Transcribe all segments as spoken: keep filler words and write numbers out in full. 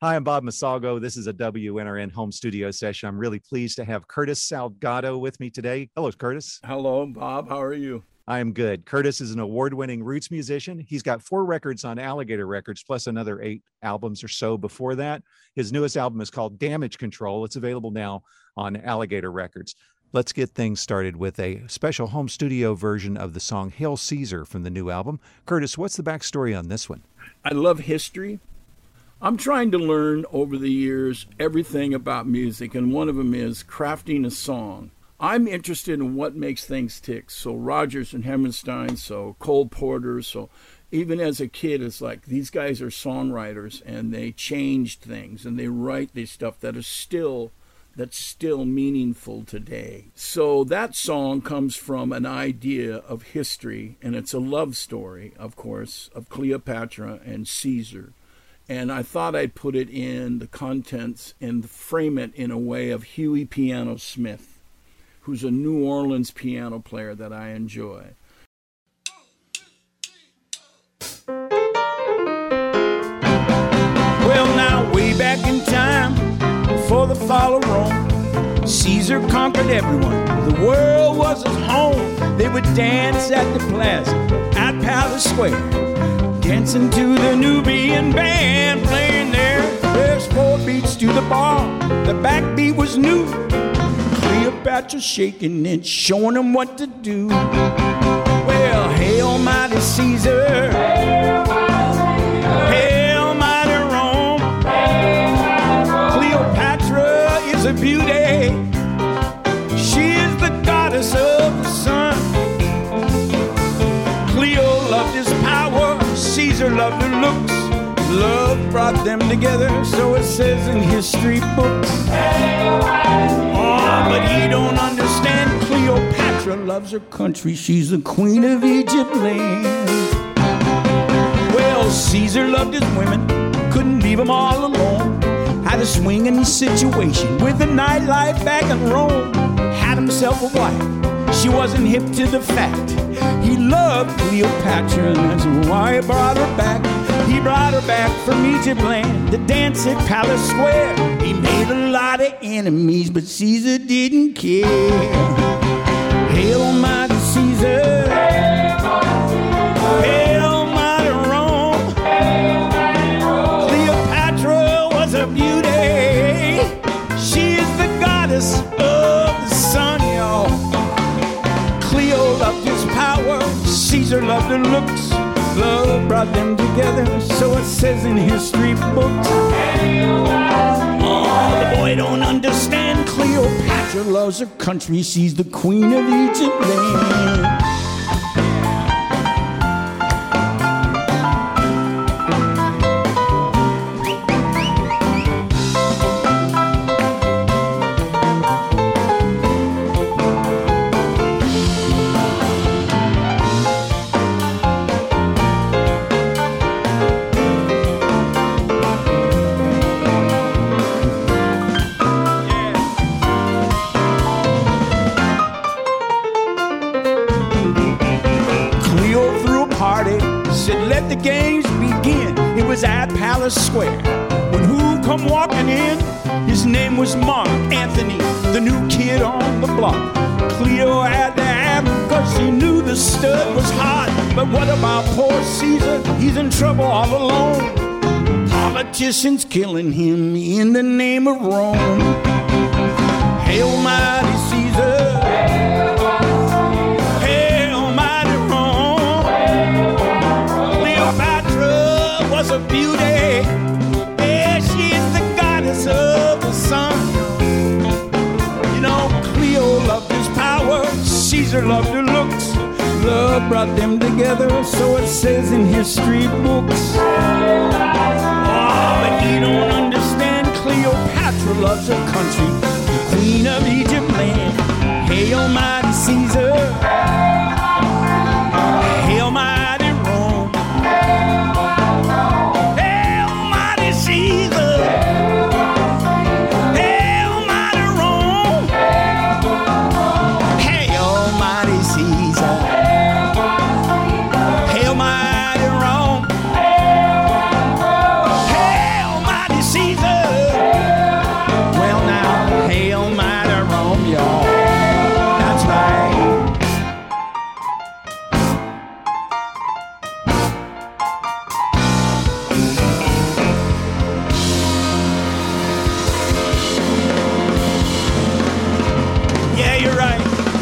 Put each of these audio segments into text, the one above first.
Hi, I'm Bob Masalgo. This is a W N R N home studio session. I'm really pleased to have Curtis Salgado with me today. Hello, Curtis. Hello, Bob. How are you? I am good. Curtis is an award-winning roots musician. He's got four records on Alligator Records, plus another eight albums or so before that. His newest album is called Damage Control. It's available now on Alligator Records. Let's get things started with a special home studio version of the song Hail Caesar from the new album. Curtis, what's the backstory on this one? I love history. I'm trying to learn over the years everything about music, and one of them is crafting a song. I'm interested in what makes things tick. So Rodgers and Hammerstein, so Cole Porter, so even as a kid, it's like these guys are songwriters, and they changed things, and they write this stuff that is still that's still meaningful today. So that song comes from an idea of history, and it's a love story, of course, of Cleopatra and Caesar. And I thought I'd put it in the contents and frame it in a way of Huey Piano Smith, who's a New Orleans piano player that I enjoy. Well, now, way back in time, before the fall of Rome, Caesar conquered everyone. The world was his home. They would dance at the plaza, at Palace Square, dancing to the Nubian band playing there. There's four beats to the bar. The backbeat was new. Cleopatra shaking and showing them what to do. Well, hail mighty Caesar. Hail mighty Rome. Cleopatra is a beauty. She is the goddess of the sun. Cleo loved his power. Caesar loved her looks. Love brought them together, so it says in history books. Oh, but he don't understand. Cleopatra loves her country. She's the queen of Egypt land. Well, Caesar loved his women. Couldn't leave them all alone. Had a swinging situation with the nightlife back in Rome. Had himself a wife. She wasn't hip to the fact. He loved Cleopatra, and that's why he brought her back. He brought her back from Egypt land to dance at Palace Square. He made a lot of enemies, but Caesar didn't care. Hail mighty Caesar. Hail mighty Rome. Cleopatra was a beauty. She is the goddess of the sun, y'all. Cleo loved his power. Caesar loved her looks. Love brought them together, so it says in history books. Oh, the boy don't understand. Cleopatra loves her country. She's the queen of Egypt land. The games begin. It was at Palace Square. When who come walking in? His name was Mark Anthony, the new kid on the block. Cleo had to have him because she knew the stud was hot. But what about poor Caesar? He's in trouble all alone. Politicians killing him in the name of Rome. Hail mighty Caesar. Was a beauty. Yeah, she is the goddess of the sun. You know, Cleo loved his power. Caesar loved her looks. Love brought them together, so it says in history books. Oh, but he don't understand. Cleopatra loves her country, the queen of Egypt land. Hail mighty Caesar. Hail mighty Rome. See Jesus. Well, now, hail, mighty Rome, y'all. That's right. Yeah, you're right.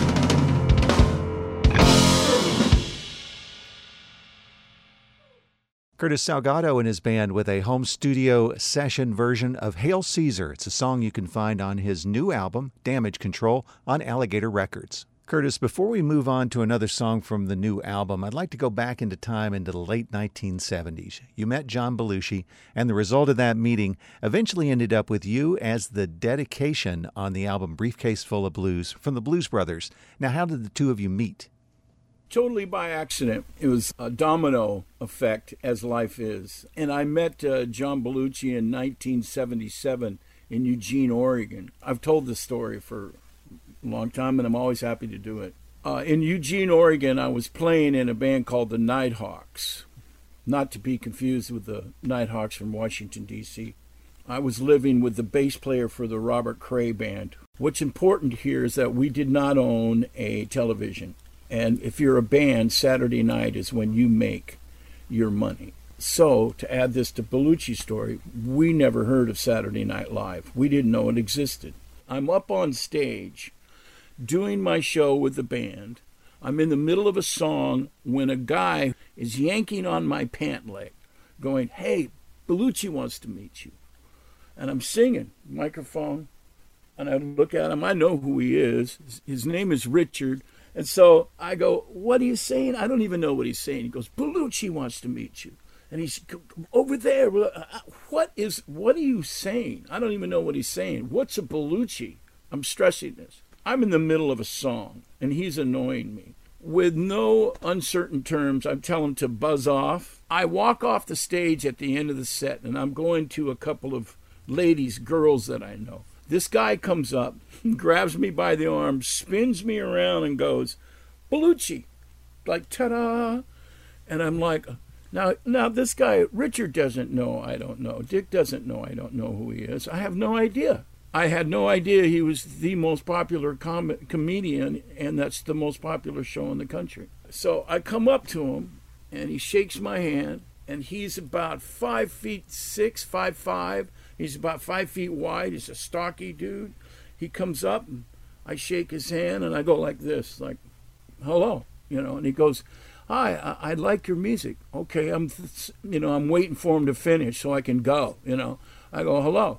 Curtis Salgado and his band with a home studio session version of Hail Caesar. It's a song you can find on his new album, Damage Control, on Alligator Records. Curtis, before we move on to another song from the new album, I'd like to go back into time into the late nineteen seventies. You met John Belushi, and the result of that meeting eventually ended up with you as the dedication on the album Briefcase Full of Blues from the Blues Brothers. Now, how did the two of you meet? Totally by accident. It was a domino effect, as life is. And I met uh, John Belushi in nineteen seventy-seven in Eugene, Oregon. I've told this story for a long time, and I'm always happy to do it. Uh, in Eugene, Oregon, I was playing in a band called the Nighthawks, not to be confused with the Nighthawks from Washington, D C I was living with the bass player for the Robert Cray Band. What's important here is that we did not own a television. And if you're a band, Saturday night is when you make your money. So, to add this to Belushi's story, we never heard of Saturday Night Live. We didn't know it existed. I'm up on stage doing my show with the band. I'm in the middle of a song when a guy is yanking on my pant leg, going, "Hey, Belushi wants to meet you." And I'm singing, microphone, and I look at him. I know who he is. His name is Richard. And so I go, "What are you saying?" I don't even know what he's saying. He goes, "Belushi wants to meet you." And he's over there. What is, what are you saying? I don't even know what he's saying. What's a Belushi? I'm stressing this. I'm in the middle of a song, and he's annoying me. With no uncertain terms, I tell him to buzz off. I walk off the stage at the end of the set, and I'm going to a couple of ladies, girls that I know. This guy comes up, grabs me by the arm, spins me around, and goes, "Belushi," like ta-da. And I'm like, now, now this guy, Richard doesn't know I don't know. Dick doesn't know I don't know who he is. I have no idea. I had no idea he was the most popular com- comedian, and that's the most popular show in the country. So I come up to him, and he shakes my hand, and he's about five feet six, five five. He's about five feet wide. He's a stocky dude. He comes up, and I shake his hand, and I go like this, like, "Hello," you know. And he goes, "Hi, I, I like your music." Okay, I'm, th- you know, I'm waiting for him to finish so I can go. You know, I go, "Hello,"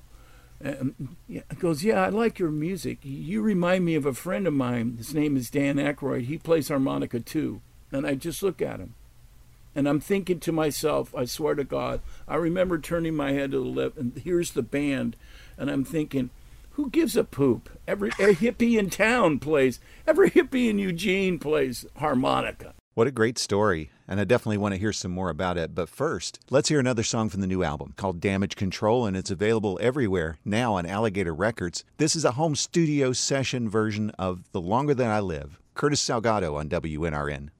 and he goes, "Yeah, I like your music. You remind me of a friend of mine. His name is Dan Aykroyd. He plays harmonica too." And I just look at him. And I'm thinking to myself, I swear to God, I remember turning my head to the left, and here's the band, and I'm thinking, who gives a poop? Every, every hippie in town plays, every hippie in Eugene plays harmonica. What a great story, and I definitely want to hear some more about it. But first, let's hear another song from the new album called Damage Control, and it's available everywhere now on Alligator Records. This is a home studio session version of The Longer Than I Live. Curtis Salgado on W N R N.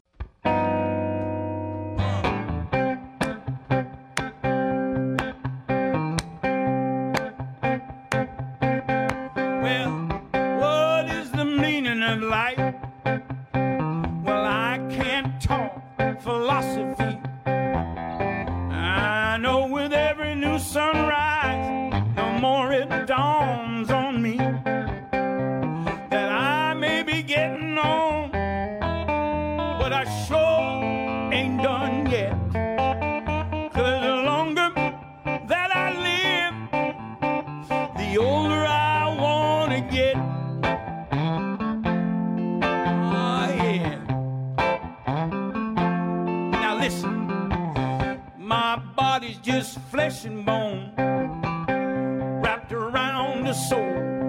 Just flesh and bone wrapped around the soul.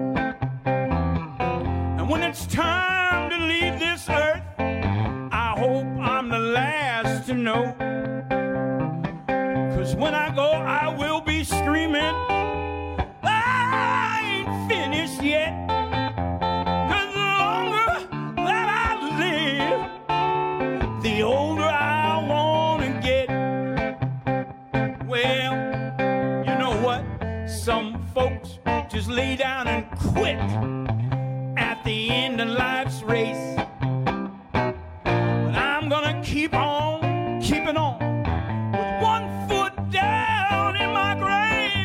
And when it's time to leave this earth, I hope I'm the last to know. 'Cause when I go, I will be screaming, I ain't finished yet. 'Cause the longer that I live, the older I want to get. Well, you know what? Some some folks just lay down and quit at the end of life's race. But I'm gonna keep on, keeping on, with one foot down in my grave.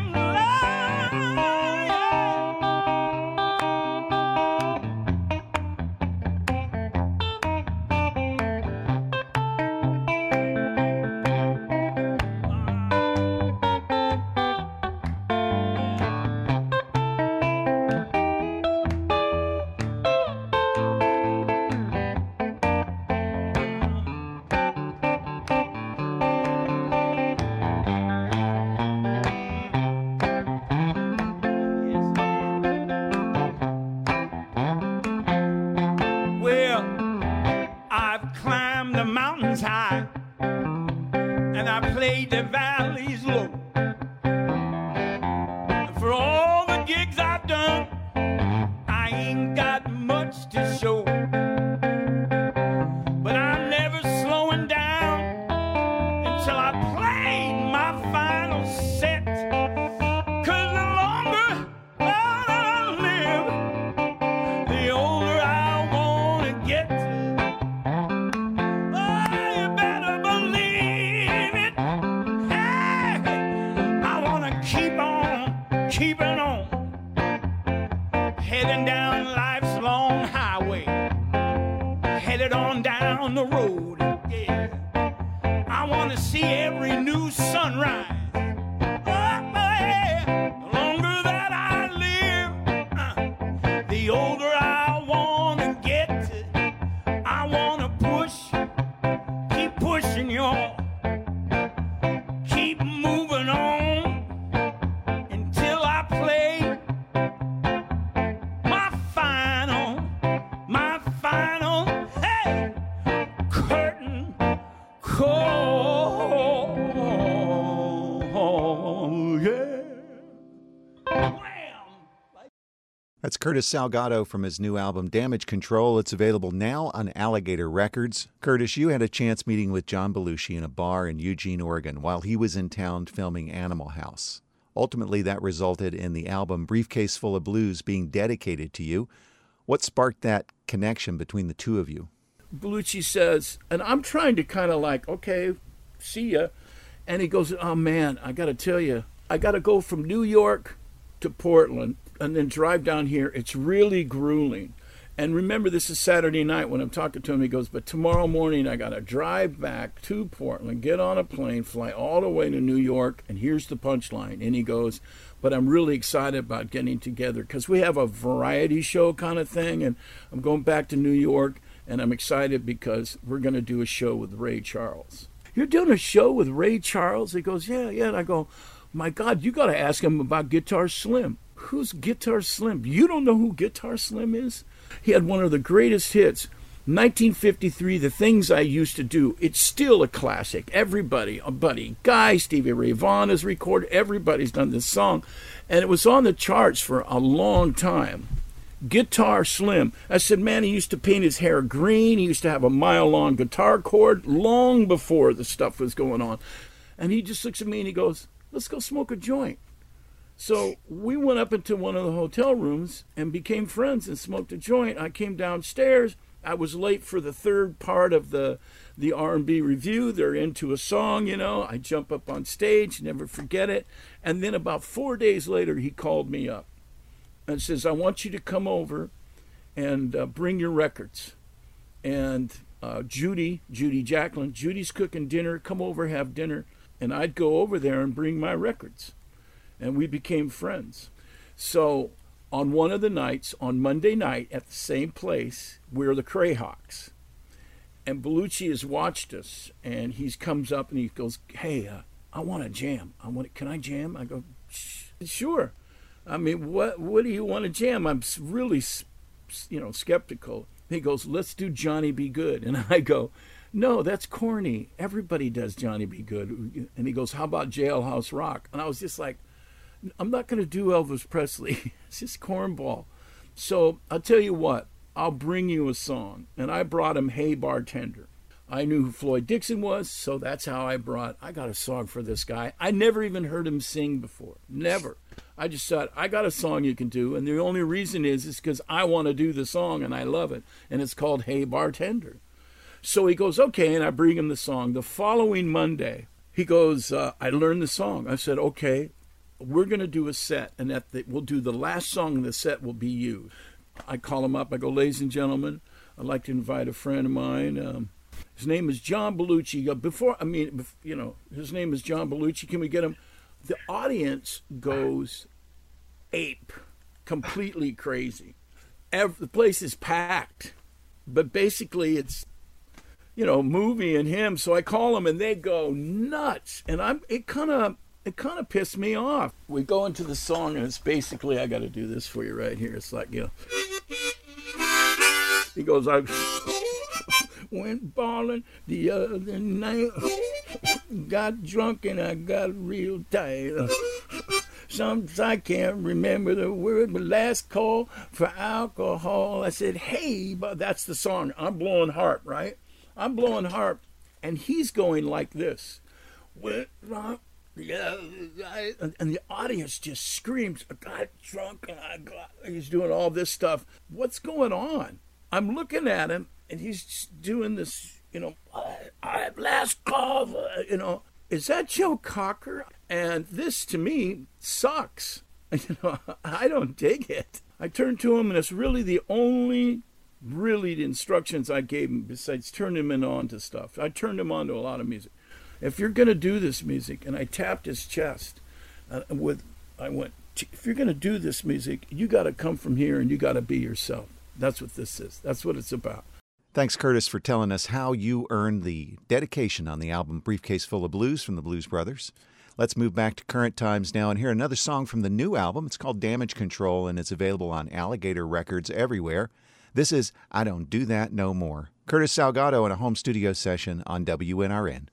High, and I played the valleys low. And for all the gigs I've done, I ain't got much to show. But I'm never slowing down until I play my final set. 'Cause the longer that I live, the older I wanna get. Keeping on, heading down life's long highway, headed on down the road, yeah. I want to see every new sunrise. Oh, yeah. The longer that I live, uh, the older I want to get. I want to push, keep pushing, y'all. Keep moving on. That's Curtis Salgado from his new album, Damage Control. It's available now on Alligator Records. Curtis, you had a chance meeting with John Belushi in a bar in Eugene, Oregon, while he was in town filming Animal House. Ultimately, that resulted in the album Briefcase Full of Blues being dedicated to you. What sparked that connection between the two of you? Belushi says, and I'm trying to kind of like, okay, see ya. And he goes, oh, man, I got to tell you, I got to go from New York to Portland and then drive down here. It's really grueling. And remember, this is Saturday night when I'm talking to him. He goes, but tomorrow morning I got to drive back to Portland, get on a plane, fly all the way to New York, and here's the punchline. And he goes, but I'm really excited about getting together because we have a variety show kind of thing, and I'm going back to New York, and I'm excited because we're going to do a show with Ray Charles. You're doing a show with Ray Charles? He goes, yeah, yeah. And I go, my God, you got to ask him about Guitar Slim. Who's Guitar Slim? You don't know who Guitar Slim is? He had one of the greatest hits, nineteen fifty-three, The Things I Used to Do. It's still a classic. Everybody, Buddy Guy, Stevie Ray Vaughan has recorded. Everybody's done this song. And it was on the charts for a long time. Guitar Slim. I said, man, he used to paint his hair green. He used to have a mile-long guitar cord long before the stuff was going on. And he just looks at me and he goes, let's go smoke a joint. So we went up into one of the hotel rooms and became friends and smoked a joint. I came downstairs. I was late for the third part of the the R and B review. They're into a song, you know. I jump up on stage, never forget it. And then about four days later, he called me up and says, I want you to come over and uh, bring your records. And uh, Judy, Judy Jacklin, Judy's cooking dinner. Come over, have dinner. And I'd go over there and bring my records. And we became friends. So on one of the nights, on Monday night at the same place, we're the Crayhawks. And Belushi has watched us, and he comes up and he goes, hey, uh, I want to jam. I want. Can I jam? I go, sure. I mean, what what do you want to jam? I'm really, you know, skeptical. He goes, let's do Johnny Be Good. And I go, no, that's corny. Everybody does Johnny Be Good. And he goes, how about Jailhouse Rock? And I was just like, I'm not going to do Elvis Presley. It's just cornball. So I'll tell you what, I'll bring you a song. And I brought him Hey Bartender. I knew who Floyd Dixon was, so that's how I brought, I got a song for this guy. I never even heard him sing before. Never. I just thought, I got a song you can do, and the only reason is is because I want to do the song and I love it, and it's called Hey Bartender. So he goes, okay, and I bring him the song. The following Monday, he goes, uh, I learned the song. I said, okay, we're going to do a set, and at the, we'll do the last song in the set will be you. I call him up. I go, ladies and gentlemen, I'd like to invite a friend of mine. Um, his name is John Belushi. Before, I mean, you know, his name is John Belushi. Can we get him? The audience goes ape, completely crazy. Every, the place is packed, but basically it's, you know, movie and him. So I call them and they go nuts, and I'm it kind of it kind of pissed me off. We go into the song and it's basically, I got to do this for you right here. It's like, you know, he goes, I went balling the other night, got drunk and I got real tired. Sometimes I can't remember the word, but last call for alcohol. I said, hey, but that's the song. I'm blowing harp, right? I'm blowing harp, and he's going like this. Went drunk, yeah, and the audience just screams, I got drunk and I got, he's doing all this stuff. What's going on? I'm looking at him, and he's just doing this, you know, I, I have last call, for, you know. Is that Joe Cocker? And this, to me, sucks. You know, I don't dig it. I turned to him, and it's really the only, really the instructions I gave him besides turning him on to stuff. I turned him on to a lot of music. If you're going to do this music, and I tapped his chest uh, with, I went, if you're going to do this music, you got to come from here, and you got to be yourself. That's what this is. That's what it's about. Thanks, Curtis, for telling us how you earned the dedication on the album Briefcase Full of Blues from the Blues Brothers. Let's move back to current times now and hear another song from the new album. It's called Damage Control, and it's available on Alligator Records everywhere. This is I Don't Do That No More. Curtis Salgado in a home studio session on W N R N.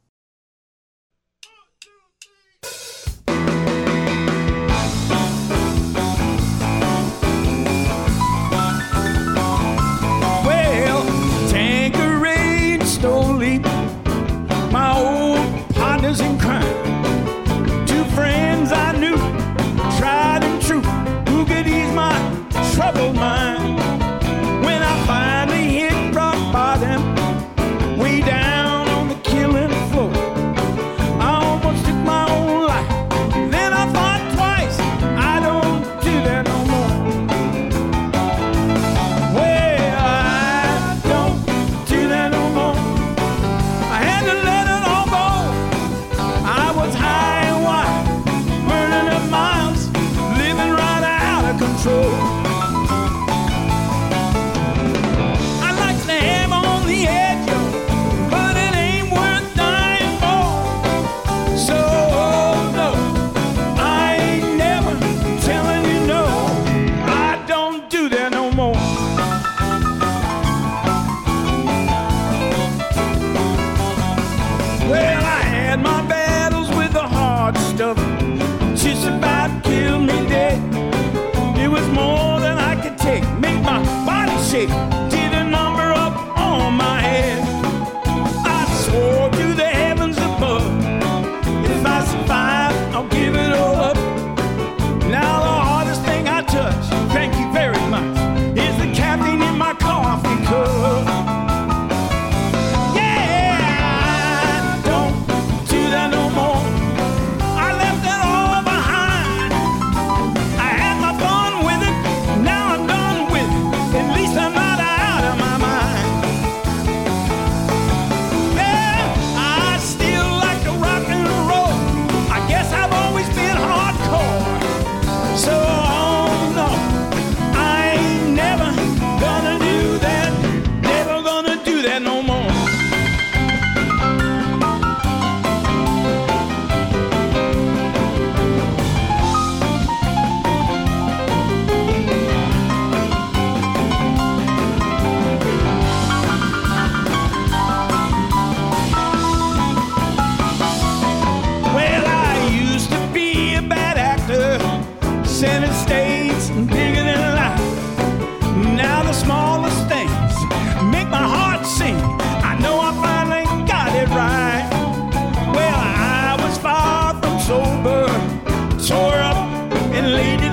My old partners in crime, two friends I knew, tried and true, who could ease my troubled mind. When I finally hit rock bottom, way down on the killing floor, I almost took my own life. Then I thought twice, I don't do that no more. Well, I don't do that no more. I had to let it all go. I was high and wide, burning up miles, living right out of control. I like to have on the edge, but it ain't worth dying for. So, no, I ain't never telling you no. I don't do that no more. Well, I had my battles with the hard stuff, just about killed me dead. It was more than I could take, make my body shake, did a number up on my head. I swore to the heavens above, if I survive, I'll give it all up. Now the hardest thing I touch, thank you very much, is the caffeine in my coffee cup. Center stage, bigger than life. Now the smallest things make my heart sing. I know I finally got it right. Well, I was far from sober, tore up and laid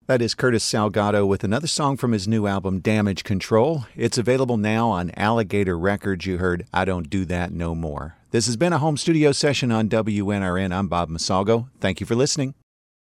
That is Curtis Salgado with another song from his new album, Damage Control. It's available now on Alligator Records. You heard I Don't Do That No More. This has been a home studio session on W N R N. I'm Bob Masalgo. Thank you for listening.